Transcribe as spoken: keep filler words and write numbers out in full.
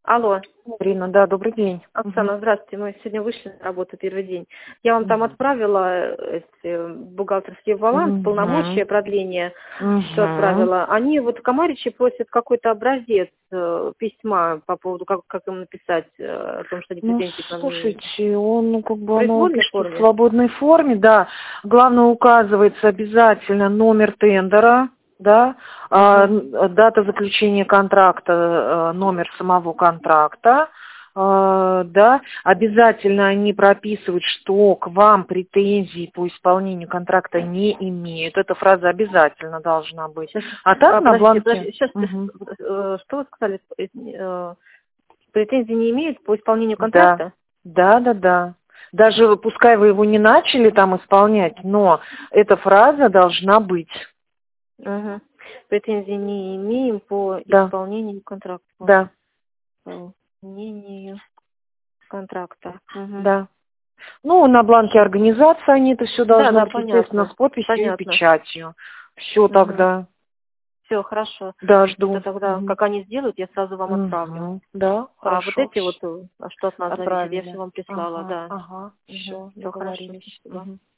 Алло. Ирина, да, добрый день. Оксана, Мгм. здравствуйте. Мы сегодня вышли на работу первый день. Я вам там Мгм. отправила эти бухгалтерский баланс, Мгм. полномочия, продление, все Мгм. отправила. Они вот Комаричи просят какой-то образец э, письма по поводу, как, как им написать э, о том, что они Ну, претензии к нам имеют. слушайте, он, ну, как В бы, оно произвольной пишется в форме? свободной форме, да. Главное, указывается обязательно номер тендера, да, а, Угу. н- дата заключения контракта, э, номер самого контракта, а, да. Обязательно они прописывают, что к вам претензий по исполнению контракта не имеют. Эта фраза обязательно должна быть. Сейчас, А так а, на подождите, бланке. подождите, сейчас, Мгм. э, что вы сказали? Э, претензий не имеют по исполнению Да, контракта? да, да, да. Даже пускай вы его не начали там исполнять, но эта фраза должна быть. Угу. Претензий не имеем по Да, исполнению контракта. По да, исполнению контракта. Угу. да. Ну, на бланке организации они это все Да, должны да, быть, естественно, понятно. с подписью и Понятно. печатью. Все Угу. тогда. Все, хорошо. Да, Это жду. тогда, Мгм. как они сделают, я сразу вам отправлю. Мгм. Да, А вот хорошо. эти вот, э, а что от нас зависит, я все Отправили. вам прислала, Ага, да. ага. Угу. Все, Все хорошо, договорились. спасибо. Мгм.